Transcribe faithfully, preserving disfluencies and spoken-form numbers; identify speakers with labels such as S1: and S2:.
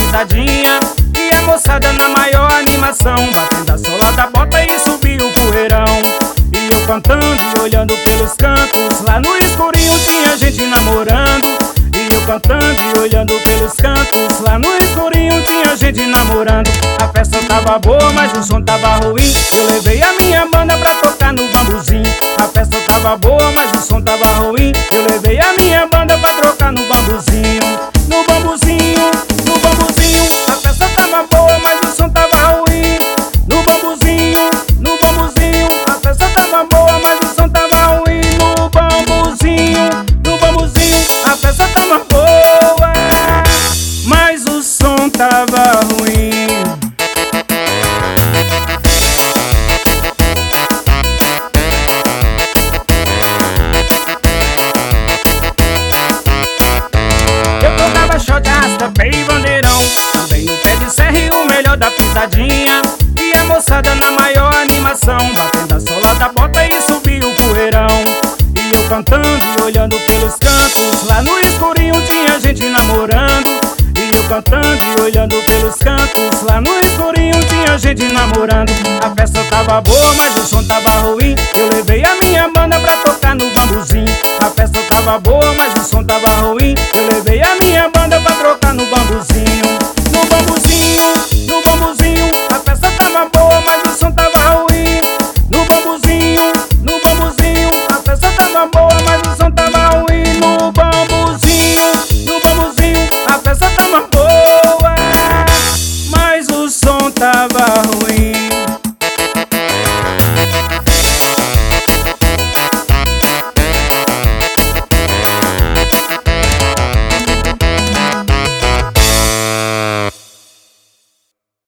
S1: pisadinha e a moçada na maior animação, batendo a sola da bota e subiu o poeirão. E eu cantando e olhando pelos cantos, lá no escurinho tinha gente namorando. E eu cantando e olhando pelos cantos, lá no escurinho tinha gente namorando. A festa tava boa, mas o som tava ruim. Eu levei a minha banda pra tocar no bambuzinho. A festa tava boa, mas o som tava ruim. Eu levei a minha banda pra trocar no bambuzinho. No bambuzinho, no bambuzinho. A festa tava boa, mas o som tava ruim. No bambuzinho, no bambuzinho. A festa tava boa, mas o som tava ruim. No bambuzinho, no bambuzinho. A festa tava boa, mas o som tava ruim. Shot, arrasta-pé e bandeirão, também no pé de serra e o melhor da pisadinha. E a moçada na maior animação, batendo a sola da bota e subiu o poeirão. E eu cantando e olhando pelos cantos, lá no escurinho tinha gente namorando. E eu cantando e olhando pelos cantos, lá no escurinho tinha gente namorando. A festa tava boa, mas o som tava ruim. Eu levei a minha banda pra tocar no bambuzinho. A festa tava boa, mas o som tava ruim. Eu levei a minha banda pra trocar no bambuzinho. No bambuzinho, no bambuzinho. A festa tava boa, mas o som tava ruim. No bambuzinho, no bambuzinho. A festa tava boa, mas o som tava ruim. No bambuzinho, no bambuzinho. A festa tava boa, mas o som tava ruim.